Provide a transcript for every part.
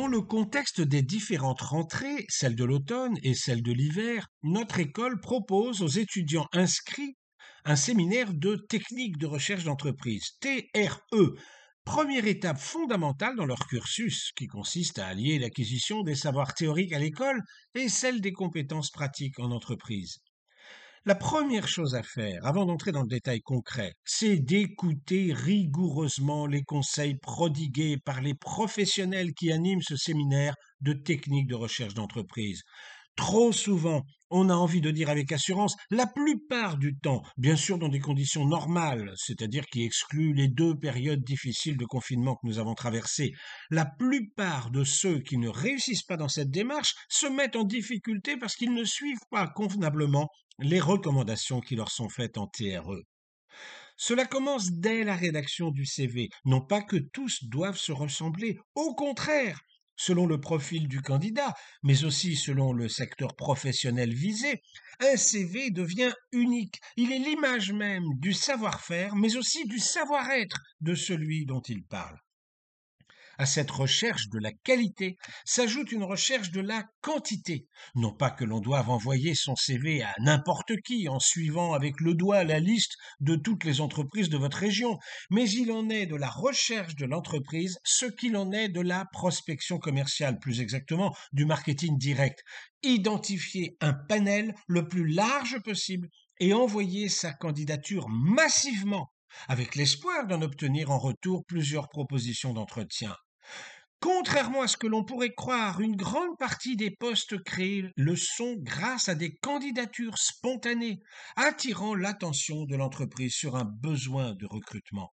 le contexte des différentes rentrées, celle de l'automne et celle de l'hiver, notre école propose aux étudiants inscrits un séminaire de techniques de recherche d'entreprise, TRE, première étape fondamentale dans leur cursus qui consiste à allier l'acquisition des savoirs théoriques à l'école et celle des compétences pratiques en entreprise. La première chose à faire, avant d'entrer dans le détail concret, c'est d'écouter rigoureusement les conseils prodigués par les professionnels qui animent ce séminaire de techniques de recherche d'entreprise. Trop souvent, on a envie de dire avec assurance, la plupart du temps, bien sûr dans des conditions normales, c'est-à-dire qui excluent les 2 périodes difficiles de confinement que nous avons traversées, la plupart de ceux qui ne réussissent pas dans cette démarche se mettent en difficulté parce qu'ils ne suivent pas convenablement les recommandations qui leur sont faites en TRE. Cela commence dès la rédaction du CV. Non pas que tous doivent se ressembler, au contraire, selon le profil du candidat, mais aussi selon le secteur professionnel visé, un CV devient unique. Il est l'image même du savoir-faire, mais aussi du savoir-être de celui dont il parle. À cette recherche de la qualité s'ajoute une recherche de la quantité. Non pas que l'on doive envoyer son CV à n'importe qui en suivant avec le doigt la liste de toutes les entreprises de votre région, mais il en est de la recherche de l'entreprise ce qu'il en est de la prospection commerciale, plus exactement du marketing direct. Identifier un panel le plus large possible et envoyer sa candidature massivement avec l'espoir d'en obtenir en retour plusieurs propositions d'entretien. Contrairement à ce que l'on pourrait croire, une grande partie des postes créés le sont grâce à des candidatures spontanées, attirant l'attention de l'entreprise sur un besoin de recrutement.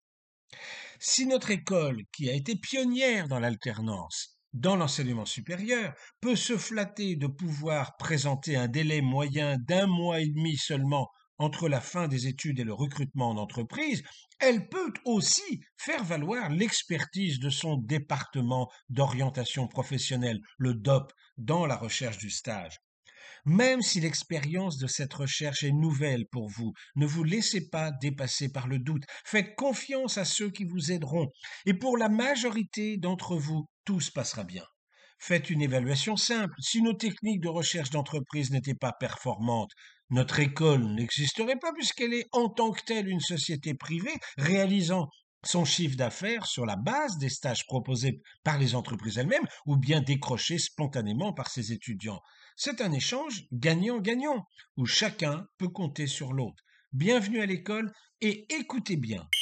Si notre école, qui a été pionnière dans l'alternance, dans l'enseignement supérieur, peut se flatter de pouvoir présenter un délai moyen d'1 mois et demi seulement entre la fin des études et le recrutement en entreprise, elle peut aussi faire valoir l'expertise de son département d'orientation professionnelle, le DOP, dans la recherche du stage. Même si l'expérience de cette recherche est nouvelle pour vous, ne vous laissez pas dépasser par le doute. Faites confiance à ceux qui vous aideront. Et pour la majorité d'entre vous, tout se passera bien. Faites une évaluation simple. Si nos techniques de recherche d'entreprise n'étaient pas performantes, notre école n'existerait pas puisqu'elle est en tant que telle une société privée réalisant son chiffre d'affaires sur la base des stages proposés par les entreprises elles-mêmes ou bien décrochés spontanément par ses étudiants. C'est un échange gagnant-gagnant où chacun peut compter sur l'autre. Bienvenue à l'école et écoutez bien.